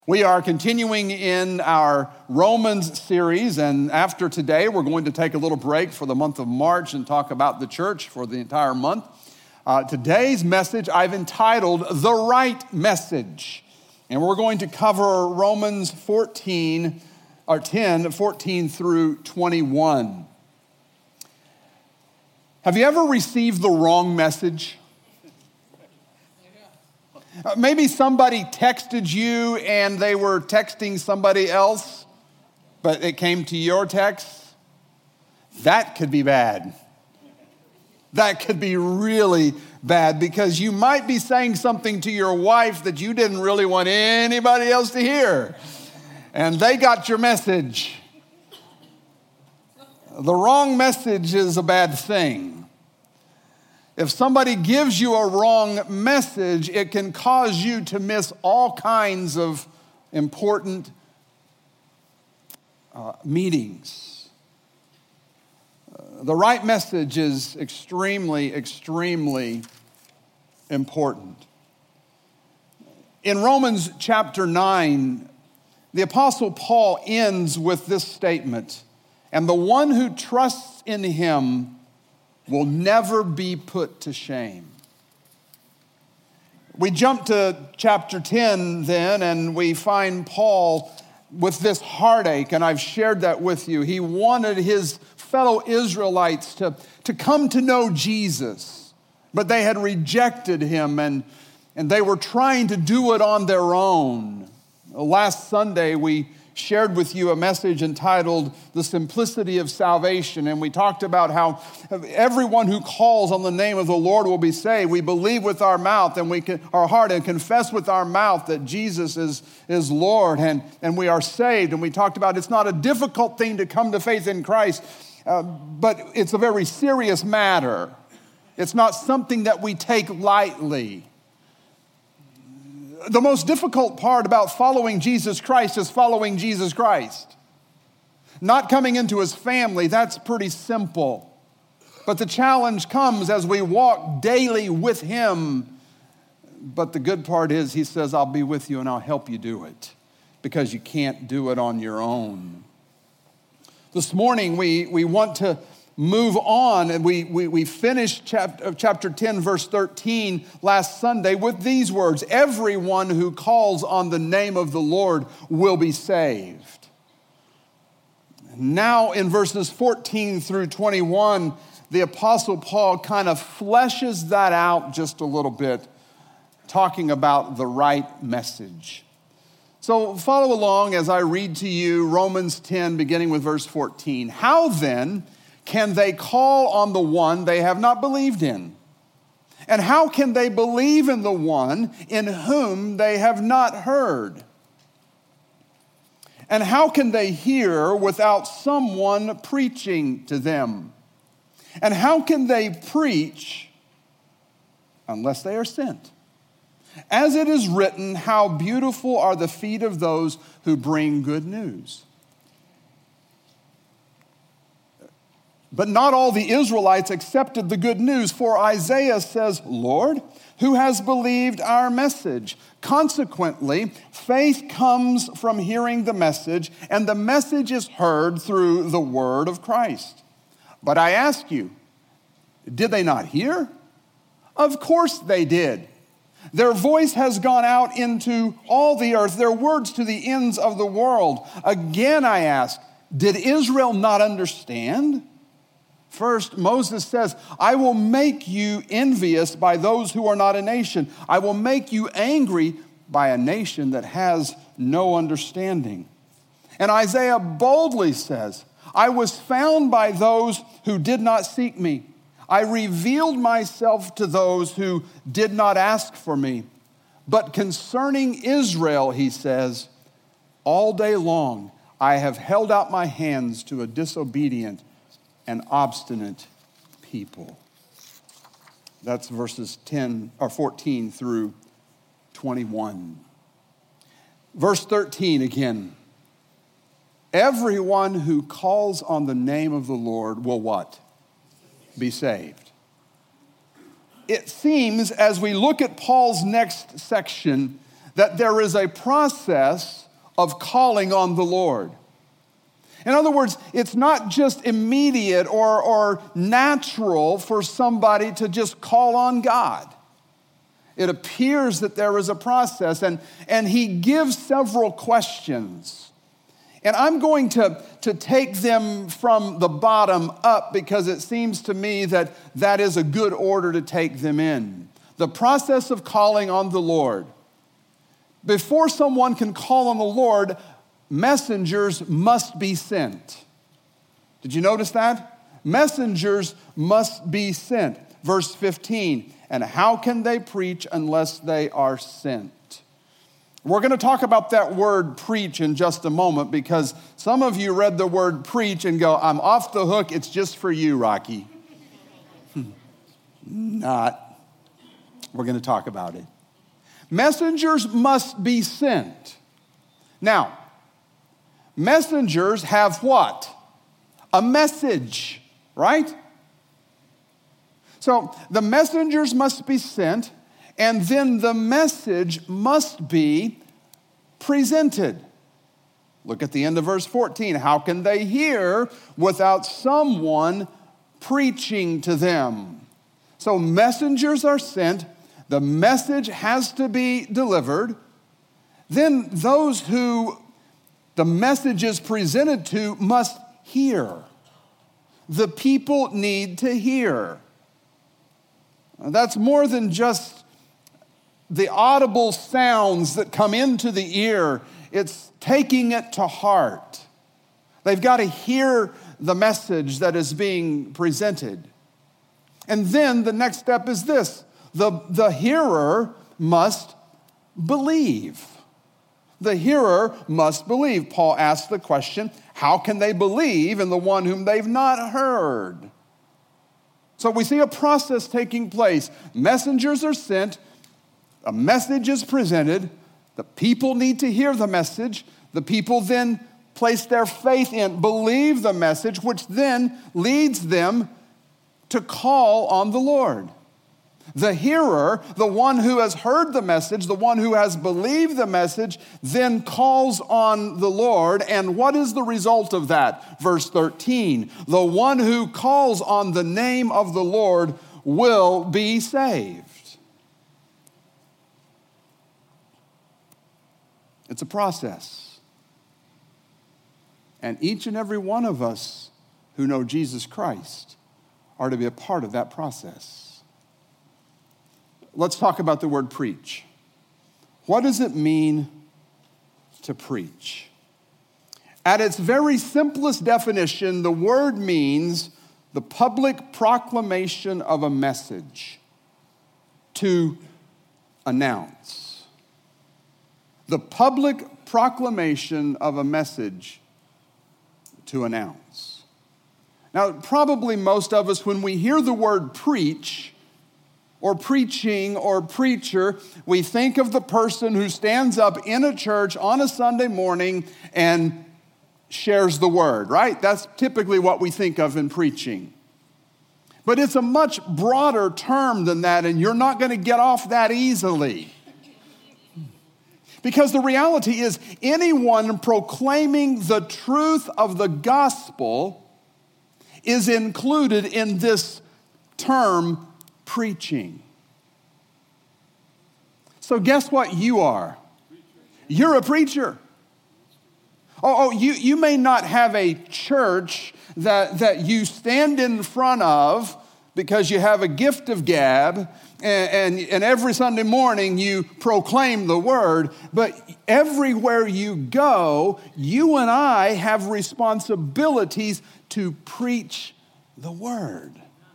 We are continuing in our Romans series, and after today, we're going to take a little break for the month of March and talk about the church for the entire month. Today's message I've entitled, The Right Message, and we're going to cover Romans 14 through 21. Have you ever received the wrong message? Maybe somebody texted you and they were texting somebody else, but it came to your text. That could be bad. That could be really bad because you might be saying something to your wife that you didn't really want anybody else to hear. And they got your message. The wrong message is a bad thing. If somebody gives you a wrong message, it can cause you to miss all kinds of important meetings. The right message is extremely, extremely important. In Romans chapter 9, the Apostle Paul ends with this statement, "And the one who trusts in him will never be put to shame." We jump to chapter 10 then, and we find Paul with this heartache, and I've shared that with you. He wanted his fellow Israelites to come to know Jesus, but they had rejected him, and they were trying to do it on their own. Last Sunday, we shared with you a message entitled The Simplicity of Salvation, and we talked about how everyone who calls on the name of the Lord will be saved. We believe with our mouth and our heart and confess with our mouth that Jesus is Lord, and we are saved. And we talked about it's not a difficult thing to come to faith in Christ, but it's a very serious matter. It's not something that we take lightly. The most difficult part about following Jesus Christ is following Jesus Christ. Not coming into his family, that's pretty simple. But the challenge comes as we walk daily with him. But the good part is he says, I'll be with you and I'll help you do it, because you can't do it on your own. This morning we want to move on, and we finished chapter 10, verse 13 last Sunday with these words: everyone who calls on the name of the Lord will be saved. Now in verses 14 through 21, the Apostle Paul kind of fleshes that out just a little bit, talking about the right message. So follow along as I read to you Romans 10, beginning with verse 14. How then can they call on the one they have not believed in? And how can they believe in the one in whom they have not heard? And how can they hear without someone preaching to them? And how can they preach unless they are sent? As it is written, how beautiful are the feet of those who bring good news. But not all the Israelites accepted the good news, for Isaiah says, Lord, who has believed our message? Consequently, faith comes from hearing the message, and the message is heard through the word of Christ. But I ask you, did they not hear? Of course they did. Their voice has gone out into all the earth, their words to the ends of the world. Again I ask, did Israel not understand? First, Moses says, I will make you envious by those who are not a nation. I will make you angry by a nation that has no understanding. And Isaiah boldly says, I was found by those who did not seek me. I revealed myself to those who did not ask for me. But concerning Israel, he says, all day long I have held out my hands to a disobedient and obstinate people. That's verses 14 through 21. Verse 13 again. Everyone who calls on the name of the Lord will what? Be saved. It seems as we look at Paul's next section that there is a process of calling on the Lord. In other words, it's not just immediate or natural for somebody to just call on God. It appears that there is a process, and he gives several questions. And I'm going to take them from the bottom up because it seems to me that that is a good order to take them in. The process of calling on the Lord. Before someone can call on the Lord, messengers must be sent. Did you notice that? Messengers must be sent. Verse 15, and how can they preach unless they are sent? We're going to talk about that word preach in just a moment because some of you read the word preach and go, I'm off the hook, it's just for you, Rocky. Not. We're going to talk about it. Messengers must be sent. Now, messengers have what? A message, right? So the messengers must be sent, and then the message must be presented. Look at the end of verse 14. How can they hear without someone preaching to them? So messengers are sent. The message has to be delivered. Then those who the message is presented to must hear. The people need to hear. That's more than just the audible sounds that come into the ear. It's taking it to heart. They've got to hear the message that is being presented. And then the next step is this. The hearer must believe. The hearer must believe. Paul asks the question, how can they believe in the one whom they've not heard? So we see a process taking place. Messengers are sent. A message is presented. The people need to hear the message. The people then place their faith in, believe the message, which then leads them to call on the Lord. The hearer, the one who has heard the message, the one who has believed the message, then calls on the Lord. And what is the result of that? Verse 13, the one who calls on the name of the Lord will be saved. It's a process. And each and every one of us who know Jesus Christ are to be a part of that process. Let's talk about the word preach. What does it mean to preach? At its very simplest definition, the word means the public proclamation of a message, to announce. The public proclamation of a message to announce. Now, probably most of us, when we hear the word preach, or preaching or preacher, we think of the person who stands up in a church on a Sunday morning and shares the word, right? That's typically what we think of in preaching. But it's a much broader term than that, and you're not going to get off that easily. Because the reality is, anyone proclaiming the truth of the gospel is included in this term, preaching. So guess what you are? You're a preacher. You may not have a church that you stand in front of because you have a gift of gab and every Sunday morning you proclaim the word, but everywhere you go, you and I have responsibilities to preach the word.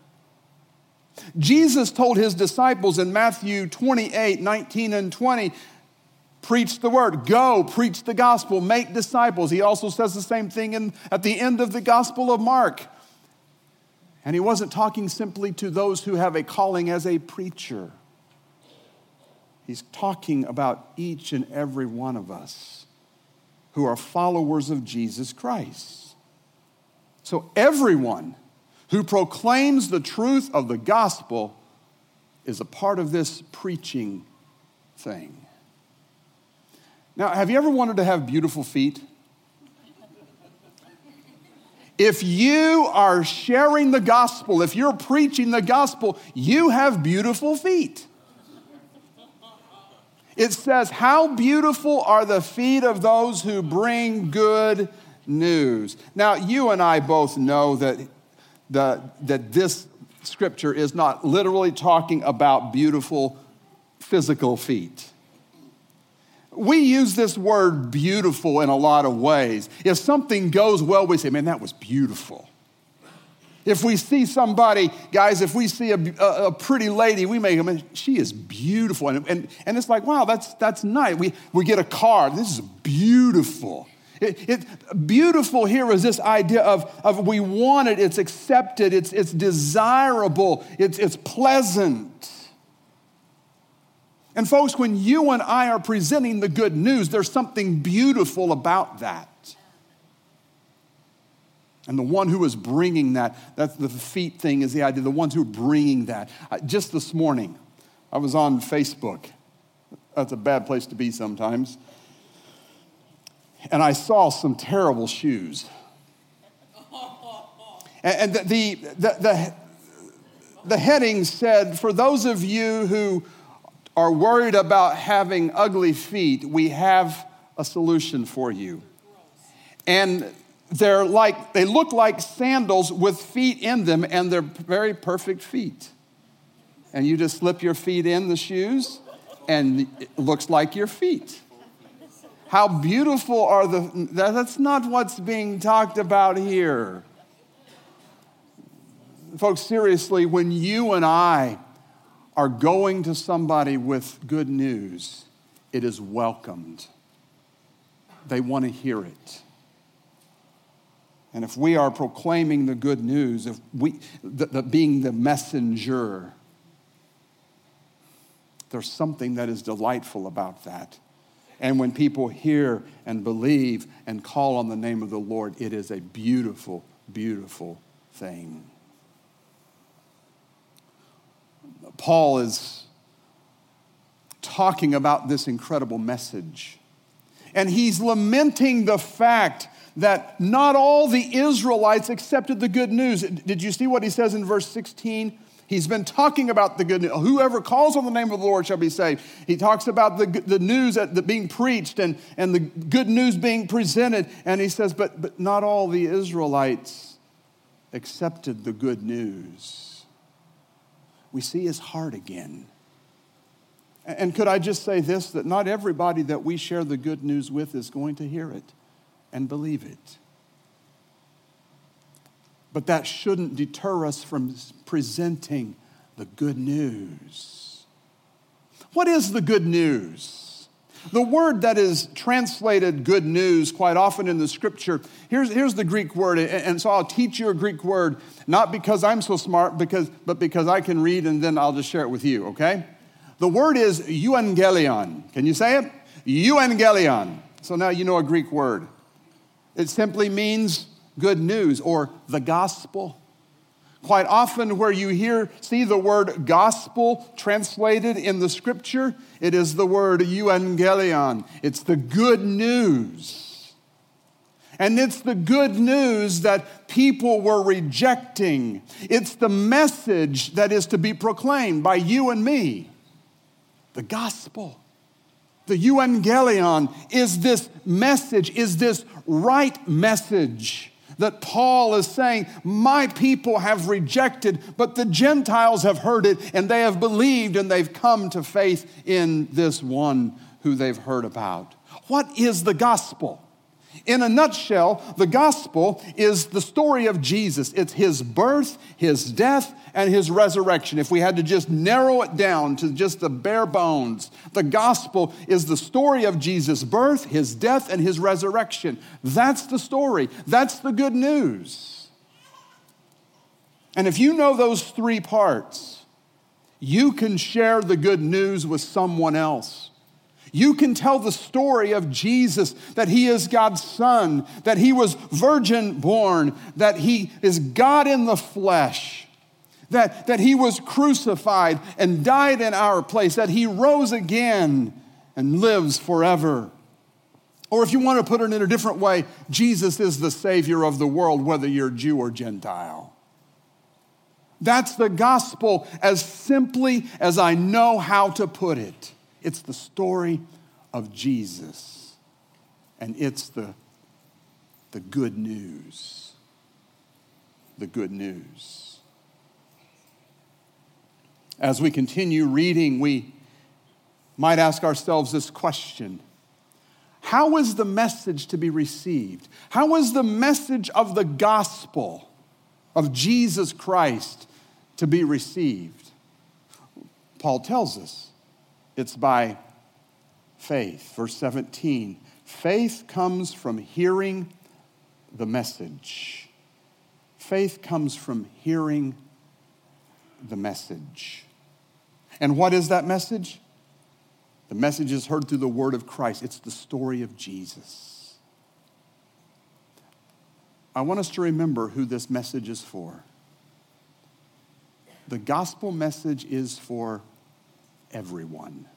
Jesus told his disciples in Matthew 28, 19 and 20, preach the word. Go, preach the gospel, make disciples. He also says the same thing at the end of the Gospel of Mark. And he wasn't talking simply to those who have a calling as a preacher. He's talking about each and every one of us who are followers of Jesus Christ. So everyone who proclaims the truth of the gospel is a part of this preaching thing. Now, have you ever wanted to have beautiful feet? If you are sharing the gospel, if you're preaching the gospel, you have beautiful feet. It says, how beautiful are the feet of those who bring good news. Now, you and I both know that this scripture is not literally talking about beautiful physical feet. We use this word beautiful in a lot of ways. If something goes well, we say, man, that was beautiful. If we see somebody, guys, if we see a pretty lady, we make them, she is beautiful. And it's like, wow, that's nice. We get a card. This is beautiful. Beautiful here is this idea of we want it, it's accepted, it's desirable, it's pleasant. And folks, when you and I are presenting the good news, there's something beautiful about that. And the one who is bringing that's the feet thing is the idea, the ones who are bringing that. Just this morning, I was on Facebook. That's a bad place to be sometimes. And I saw some terrible shoes. And the heading said, for those of you who are worried about having ugly feet, we have a solution for you. And they look like sandals with feet in them, and they're very perfect feet. And you just slip your feet in the shoes, and it looks like your feet. How beautiful are that's not what's being talked about here. Folks, seriously, when you and I are going to somebody with good news, it is welcomed. They want to hear it. And if we are proclaiming the good news, if being the messenger, there's something that is delightful about that. And when people hear and believe and call on the name of the Lord, it is a beautiful, beautiful thing. Paul is talking about this incredible message. And he's lamenting the fact that not all the Israelites accepted the good news. Did you see what he says in verse 16? He's been talking about the good news. Whoever calls on the name of the Lord shall be saved. He talks about the news that being preached and the good news being presented. And he says, but not all the Israelites accepted the good news. We see his heart again. And could I just say this, that not everybody that we share the good news with is going to hear it and believe it. But that shouldn't deter us from presenting the good news. What is the good news? The word that is translated good news quite often in the scripture, here's the Greek word, and so I'll teach you a Greek word, not because I'm so smart, but because I can read and then I'll just share it with you, okay? The word is euangelion. Can you say it? Euangelion. So now you know a Greek word. It simply means good news or the gospel. Quite often where you see the word gospel translated in the scripture, it is the word euangelion. It's the good news. And it's the good news that people were rejecting. It's the message that is to be proclaimed by you and me. The gospel. The euangelion is this message, is this right message that Paul is saying, my people have rejected, but the Gentiles have heard it, and they have believed, and they've come to faith in this one who they've heard about. What is the gospel? In a nutshell, the gospel is the story of Jesus. It's his birth, his death, and his resurrection. If we had to just narrow it down to just the bare bones, the gospel is the story of Jesus' birth, his death, and his resurrection. That's the story. That's the good news. And if you know those three parts, you can share the good news with someone else. You can tell the story of Jesus, that he is God's son, that he was virgin born, that he is God in the flesh, that he was crucified and died in our place, that he rose again and lives forever. Or if you want to put it in a different way, Jesus is the Savior of the world, whether you're Jew or Gentile. That's the gospel as simply as I know how to put it. It's the story of Jesus, and it's the good news. The good news. As we continue reading, we might ask ourselves this question: how is the message to be received? How is the message of the gospel of Jesus Christ to be received? Paul tells us it's by faith. Verse 17, faith comes from hearing the message. Faith comes from hearing the message. And what is that message? The message is heard through the word of Christ. It's the story of Jesus. I want us to remember who this message is for. The gospel message is for everyone.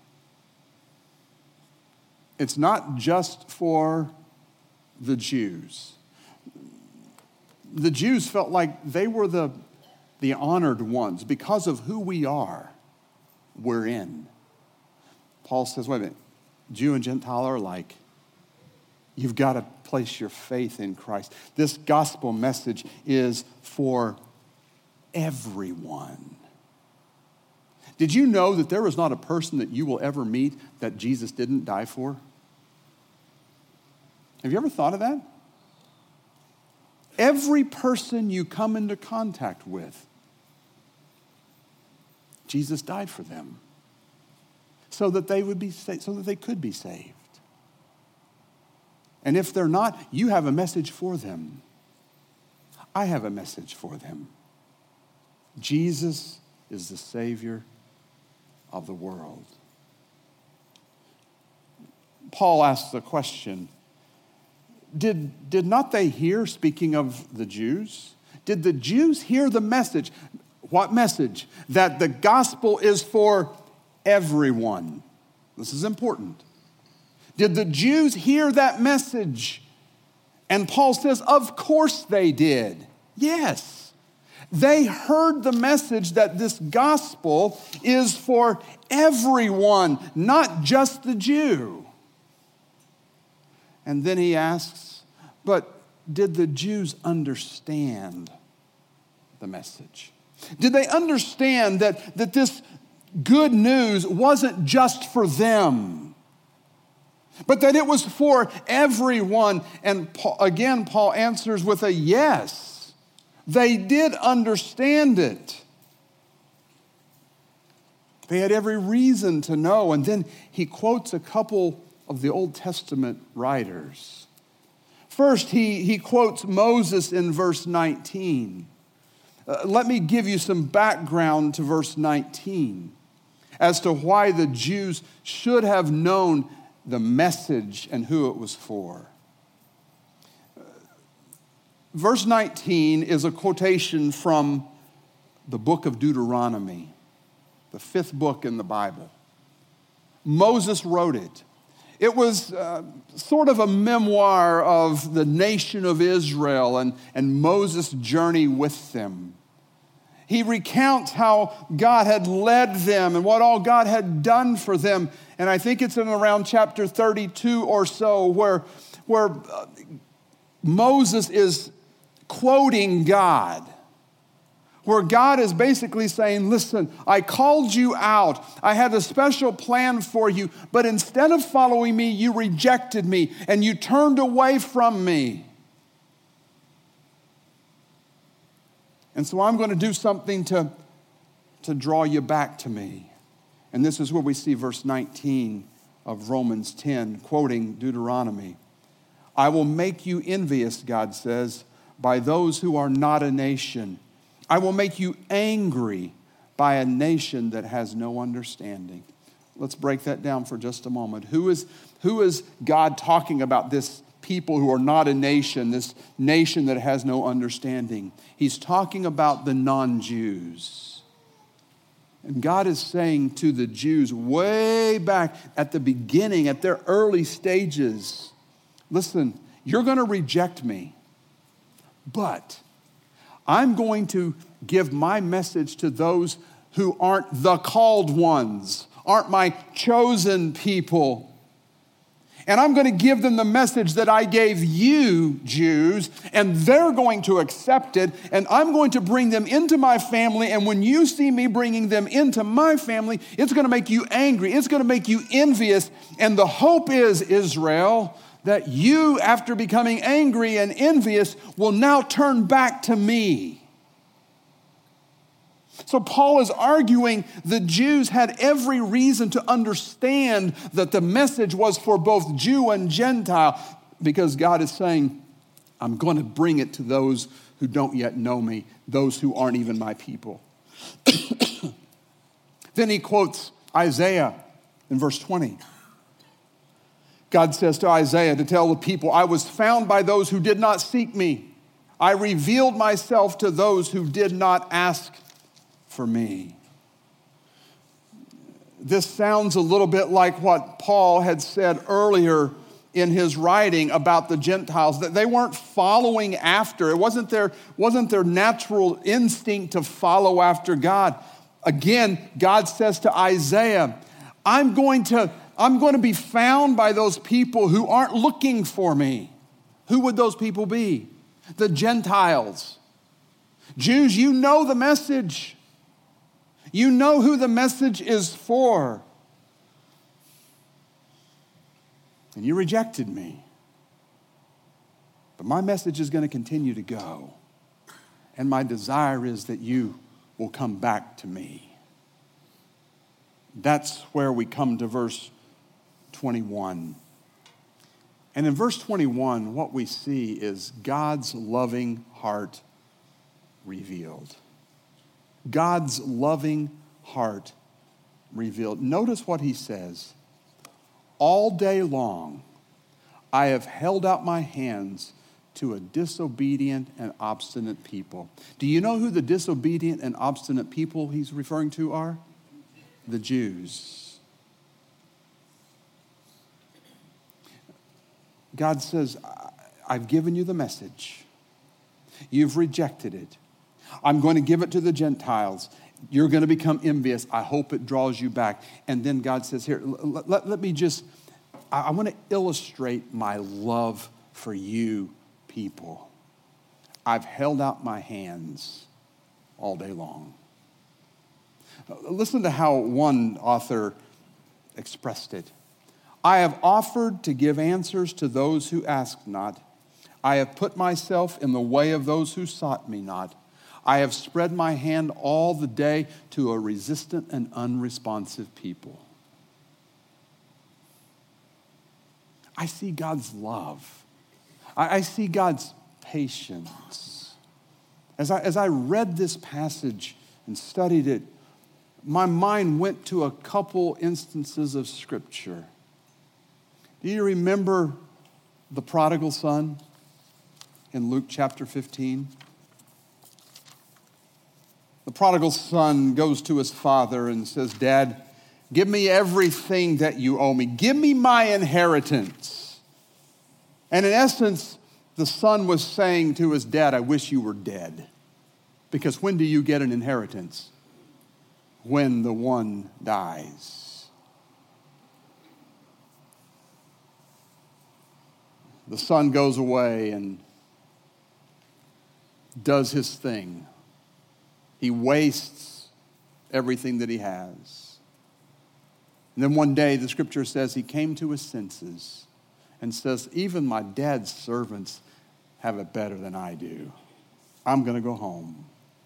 It's not just for the Jews. The Jews felt like they were the honored ones. Because of who we are, we're in. Paul says, wait a minute, Jew and Gentile are alike. You've got to place your faith in Christ. This gospel message is for everyone. Did you know that there is not a person that you will ever meet that Jesus didn't die for? Have you ever thought of that? Every person you come into contact with, Jesus died for them so that they would be saved, so that they could be saved. And if they're not, you have a message for them. I have a message for them. Jesus is the Savior of the world. Paul asks the question, did not they hear, speaking of the Jews, did the Jews hear the message? What message? That the gospel is for everyone. This is important. Did the Jews hear that message? And Paul says, of course they did. Yes. They heard the message that this gospel is for everyone, not just the Jew. And then he asks, but did the Jews understand the message? Did they understand that this good news wasn't just for them, but that it was for everyone? And Paul answers with a yes. They did understand it. They had every reason to know. And then he quotes a couple of the Old Testament writers. First, he quotes Moses in verse 19. Let me give you some background to verse 19 as to why the Jews should have known the message and who it was for. Verse 19 is a quotation from the book of Deuteronomy, the 5th book in the Bible. Moses wrote it. It was sort of a memoir of the nation of Israel and Moses' journey with them. He recounts how God had led them and what all God had done for them. And I think it's in around chapter 32 or so where Moses is quoting God, where God is basically saying, listen, I called you out. I had a special plan for you, but instead of following me, you rejected me and you turned away from me. And so I'm going to do something to draw you back to me. And this is where we see verse 19 of Romans 10, quoting Deuteronomy. I will make you envious, God says, by those who are not a nation. I will make you angry by a nation that has no understanding. Let's break that down for just a moment. Who is God talking about, this people who are not a nation, this nation that has no understanding? He's talking about the non-Jews. And God is saying to the Jews way back at the beginning, at their early stages, listen, you're going to reject me, but I'm going to give my message to those who aren't the called ones, aren't my chosen people. And I'm going to give them the message that I gave you, Jews, and they're going to accept it, and I'm going to bring them into my family, and when you see me bringing them into my family, it's going to make you angry, it's going to make you envious, and the hope is, Israel, that you, after becoming angry and envious, will now turn back to me. So Paul is arguing the Jews had every reason to understand that the message was for both Jew and Gentile, because God is saying, I'm going to bring it to those who don't yet know me, those who aren't even my people. Then he quotes Isaiah in verse 20. God says to Isaiah to tell the people, I was found by those who did not seek me. I revealed myself to those who did not ask for me. This sounds a little bit like what Paul had said earlier in his writing about the Gentiles, that they weren't following after. It wasn't their natural instinct to follow after God. Again, God says to Isaiah, I'm going to be found by those people who aren't looking for me. Who would those people be? The Gentiles. Jews, you know the message. You know who the message is for. And you rejected me. But my message is going to continue to go. And my desire is that you will come back to me. That's where we come to verse 21. And in verse 21, what we see is God's loving heart revealed. God's loving heart revealed. Notice what he says. All day long, I have held out my hands to a disobedient and obstinate people. Do you know who the disobedient and obstinate people he's referring to are? The Jews. God says, I've given you the message. You've rejected it. I'm going to give it to the Gentiles. You're going to become envious. I hope it draws you back. And then God says, here, let me just, I want to illustrate my love for you people. I've held out my hands all day long. Listen to how one author expressed it. I have offered to give answers to those who asked not. I have put myself in the way of those who sought me not. I have spread my hand all the day to a resistant and unresponsive people. I see God's love. I see God's patience. As I read this passage and studied it, my mind went to a couple instances of Scripture. Do you remember the prodigal son in Luke chapter 15? The prodigal son goes to his father and says, Dad, give me everything that you owe me. Give me my inheritance. And in essence, the son was saying to his dad, I wish you were dead. Because when do you get an inheritance? When the one dies. The son goes away and does his thing. He wastes everything that he has. And then one day, the scripture says he came to his senses and says, even my dad's servants have it better than I do. I'm going to go home.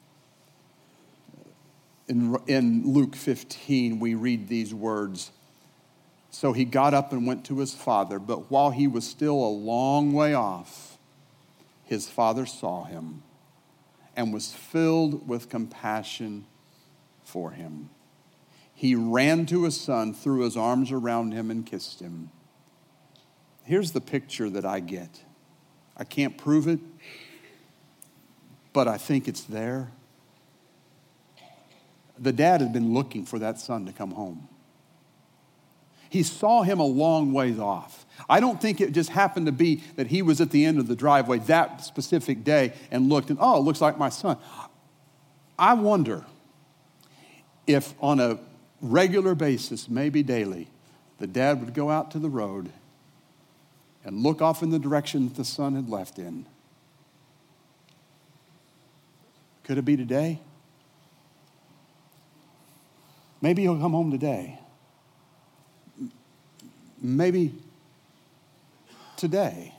In Luke 15, we read these words. So he got up and went to his father, but while he was still a long way off, his father saw him and was filled with compassion for him. He ran to his son, threw his arms around him, and kissed him. Here's the picture that I get. I can't prove it, but I think it's there. The dad had been looking for that son to come home. He saw him a long ways off. I don't think it just happened to be that he was at the end of the driveway that specific day and looked and, oh, it looks like my son. I wonder if on a regular basis, maybe daily, the dad would go out to the road and look off in the direction that the son had left in. Could it be today? Maybe he'll come home today. Maybe today.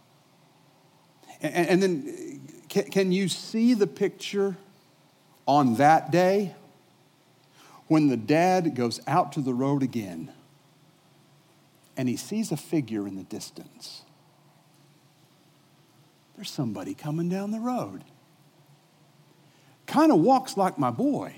And then can you see the picture on that day when the dad goes out to the road again and he sees a figure in the distance? There's somebody coming down the road. Kind of walks like my boy.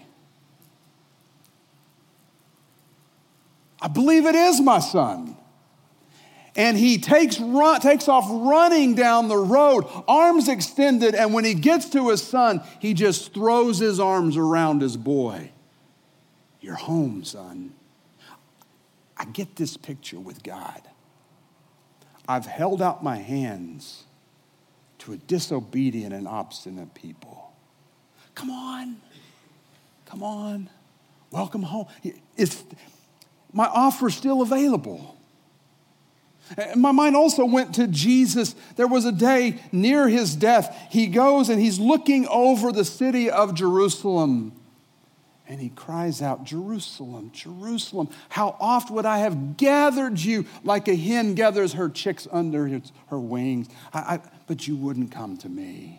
I believe it is my son. And he takes off running down the road, arms extended, and when he gets to his son, he just throws his arms around his boy. You're home, son. I get this picture with God. I've held out my hands to a disobedient and obstinate people. Come on. Come on. Welcome home. My offer's still available. My mind also went to Jesus. There was a day near his death. He goes and he's looking over the city of Jerusalem. And he cries out, Jerusalem, Jerusalem, how oft would I have gathered you like a hen gathers her chicks under her wings, but you wouldn't come to me.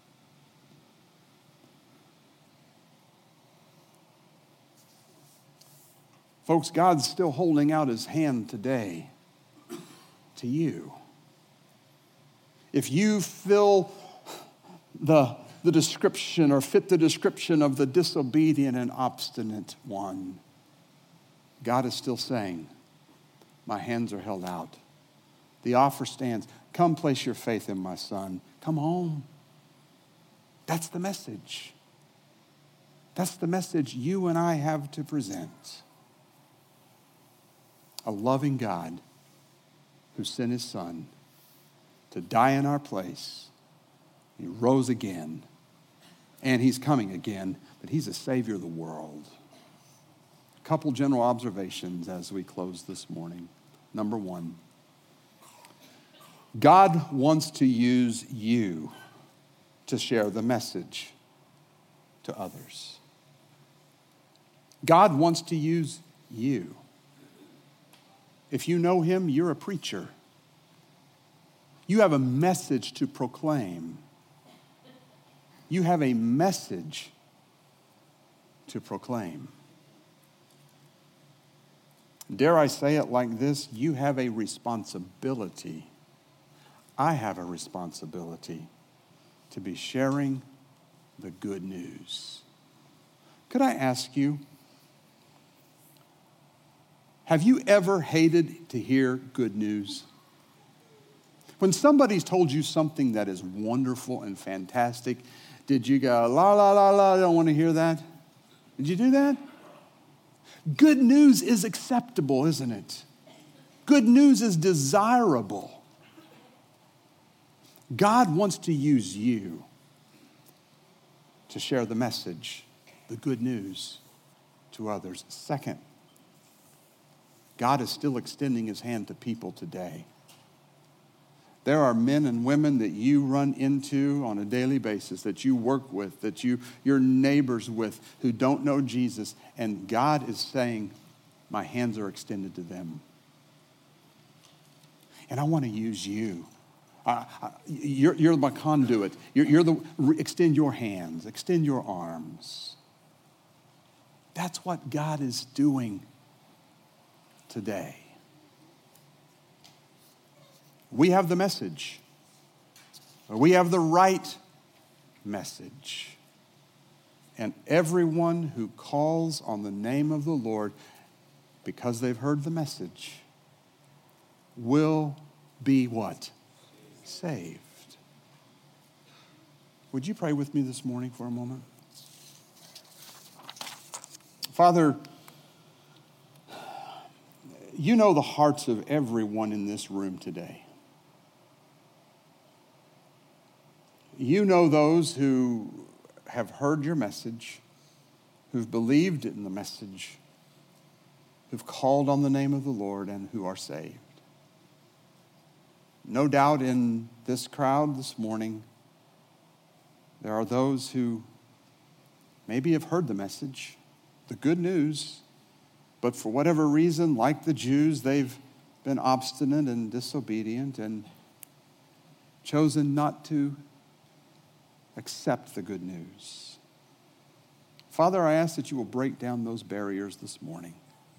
Folks, God's still holding out his hand today to you. If you fill the description or fit the description of the disobedient and obstinate one, God is still saying, my hands are held out. The offer stands. Come place your faith in my son. Come home. That's the message. That's the message you and I have to present. A loving God who sent his son to die in our place. He rose again, and he's coming again, but he's a savior of the world. A couple general observations as we close this morning. Number one, God wants to use you to share the message to others. God wants to use you. If you know him, you're a preacher. You have a message to proclaim. You have a message to proclaim. Dare I say it like this? You have a responsibility. I have a responsibility to be sharing the good news. Could I ask you, have you ever hated to hear good news? When somebody's told you something that is wonderful and fantastic, did you go, la, la, la, la, I don't want to hear that? Did you do that? Good news is acceptable, isn't it? Good news is desirable. God wants to use you to share the message, the good news, to others. Second, God is still extending his hand to people today. There are men and women that you run into on a daily basis, that you work with, that you're neighbors with, who don't know Jesus, and God is saying, my hands are extended to them. And I want to use you. You're my conduit. Extend your hands, extend your arms. That's what God is doing today. We have the message. We have the right message. And everyone who calls on the name of the Lord because they've heard the message will be what? Saved. Would you pray with me this morning for a moment? Father, You know the hearts of everyone in this room today. You know those who have heard your message, who've believed in the message, who've called on the name of the Lord, and who are saved. No doubt in this crowd this morning, there are those who maybe have heard the message, the good news, but for whatever reason, like the Jews, they've been obstinate and disobedient and chosen not to accept the good news. Father, I ask that you will break down those barriers this morning.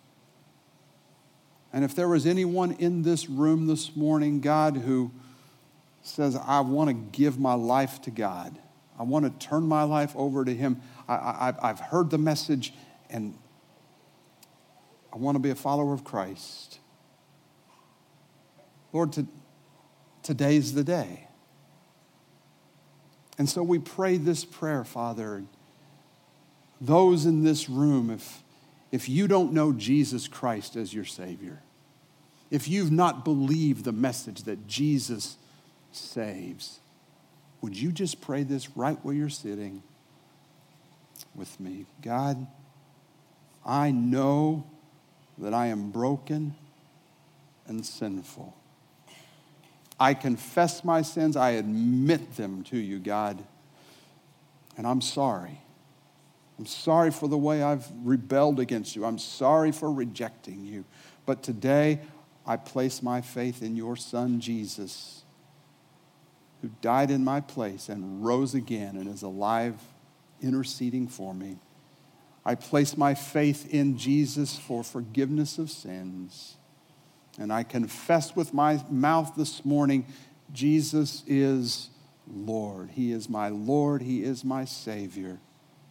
And if there was anyone in this room this morning, God, who says, I want to give my life to God, I want to turn my life over to him, I've heard the message and I want to be a follower of Christ. Lord, today's the day. And so we pray this prayer, Father. Those in this room, if you don't know Jesus Christ as your Savior, if you've not believed the message that Jesus saves, would you just pray this right where you're sitting with me? God, I know that I am broken and sinful. I confess my sins. I admit them to you, God. And I'm sorry. I'm sorry for the way I've rebelled against you. I'm sorry for rejecting you. But today, I place my faith in your Son, Jesus, who died in my place and rose again and is alive, interceding for me. I place my faith in Jesus for forgiveness of sins. And I confess with my mouth this morning, Jesus is Lord. He is my Lord. He is my Savior.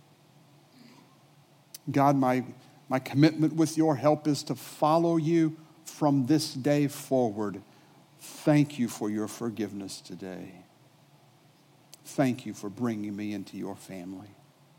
God, my commitment with your help is to follow you from this day forward. Thank you for your forgiveness today. Thank you for bringing me into your family.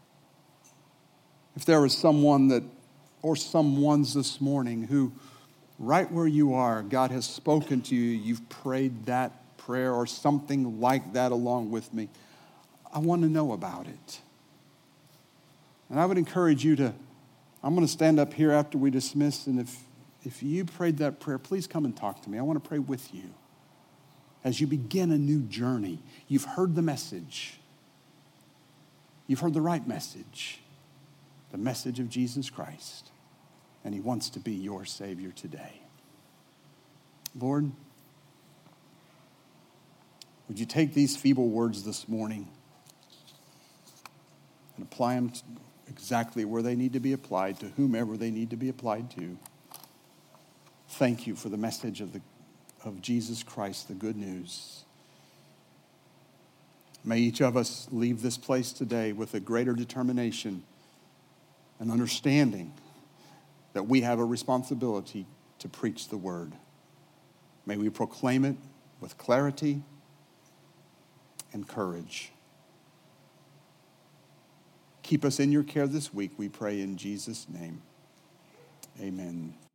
If there is someone or someones this morning who, right where you are, God has spoken to you, you've prayed that prayer or something like that along with me, I want to know about it. And I would encourage you I'm going to stand up here after we dismiss, and if you prayed that prayer, please come and talk to me. I want to pray with you. As you begin a new journey, you've heard the message. You've heard the right message, the message of Jesus Christ, and he wants to be your Savior today. Lord, would you take these feeble words this morning and apply them exactly where they need to be applied, to whomever they need to be applied to. Thank you for the message of Jesus Christ, the good news. May each of us leave this place today with a greater determination and understanding that we have a responsibility to preach the word. May we proclaim it with clarity and courage. Keep us in your care this week, we pray in Jesus' name. Amen.